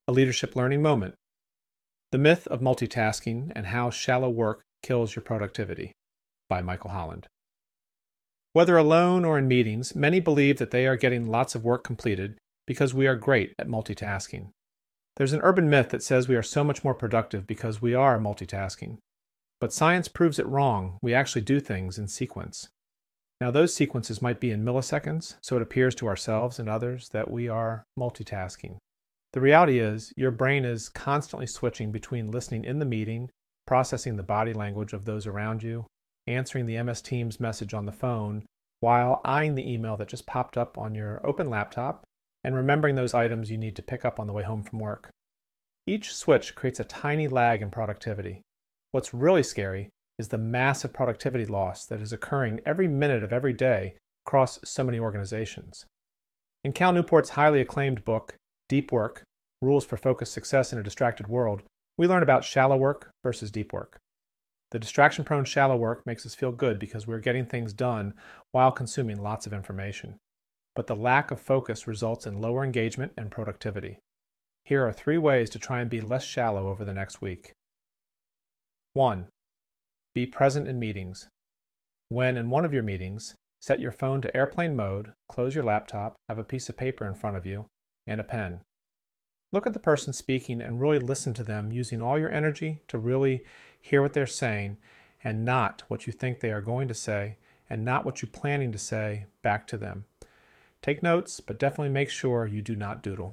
A Leadership Learning Moment. The Myth of Multitasking and How Shallow Work Kills Your Productivity by Michael Holland. Whether alone or in meetings, many believe that they are getting lots of work completed because we are great at multitasking. There's an urban myth that says we are so much more productive because we are multitasking. But science proves it wrong. We actually do things in sequence. Now, those sequences might be in milliseconds, so it appears to ourselves and others that we are multitasking. The reality is, your brain is constantly switching between listening in the meeting, processing the body language of those around you, answering the MS Teams message on the phone, while eyeing the email that just popped up on your open laptop, and remembering those items you need to pick up on the way home from work. Each switch creates a tiny lag in productivity. What's really scary is the massive productivity loss that is occurring every minute of every day across so many organizations. In Cal Newport's highly acclaimed book, Deep Work: Rules for Focused Success in a Distracted World, we learn about shallow work versus deep work. The distraction-prone shallow work makes us feel good because we're getting things done while consuming lots of information. But the lack of focus results in lower engagement and productivity. Here are 3 ways to try and be less shallow over the next week. 1. Be present in meetings. When in one of your meetings, set your phone to airplane mode, close your laptop, have a piece of paper in front of you, and a pen. Look at the person speaking and really listen to them using all your energy to really hear what they're saying and not what you think they are going to say and not what you're planning to say back to them. Take notes, but definitely make sure you do not doodle.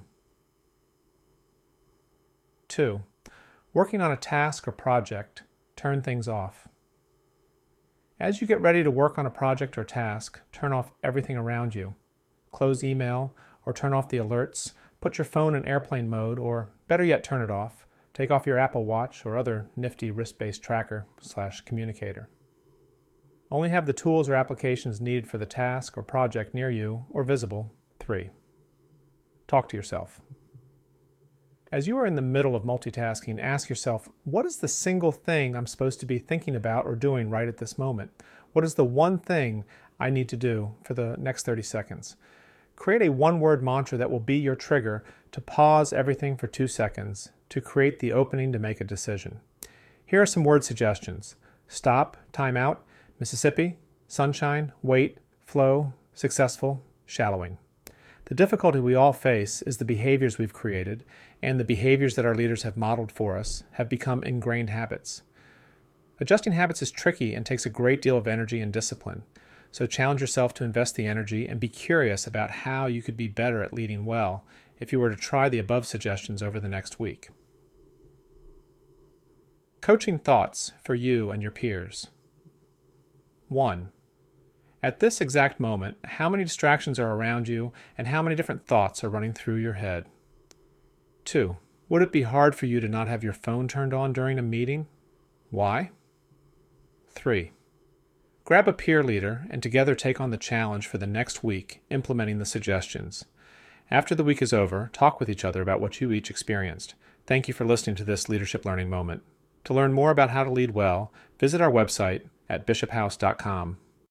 2. Working on a task or project, turn things off. As you get ready to work on a project or task, turn off everything around you. Close email or turn off the alerts, put your phone in airplane mode, or better yet, turn it off. Take off your Apple Watch or other nifty wrist-based tracker/communicator. Only have the tools or applications needed for the task or project near you or visible. 3. Talk to yourself. As you are in the middle of multitasking, ask yourself, what is the single thing I'm supposed to be thinking about or doing right at this moment? What is the one thing I need to do for the next 30 seconds? Create a one-word mantra that will be your trigger to pause everything for 2 seconds to create the opening to make a decision. Here are some word suggestions: stop, time out, Mississippi, sunshine, wait, flow, successful, shallowing. The difficulty we all face is the behaviors we've created, and the behaviors that our leaders have modeled for us have become ingrained habits. Adjusting habits is tricky and takes a great deal of energy and discipline, so challenge yourself to invest the energy and be curious about how you could be better at leading well if you were to try the above suggestions over the next week. Coaching thoughts for you and your peers. 1. At this exact moment, how many distractions are around you and how many different thoughts are running through your head? 2. Would it be hard for you to not have your phone turned on during a meeting? Why? 3. Grab a peer leader and together take on the challenge for the next week, implementing the suggestions. After the week is over, talk with each other about what you each experienced. Thank you for listening to this Leadership Learning Moment. To learn more about how to lead well, visit our website at bishophouse.com.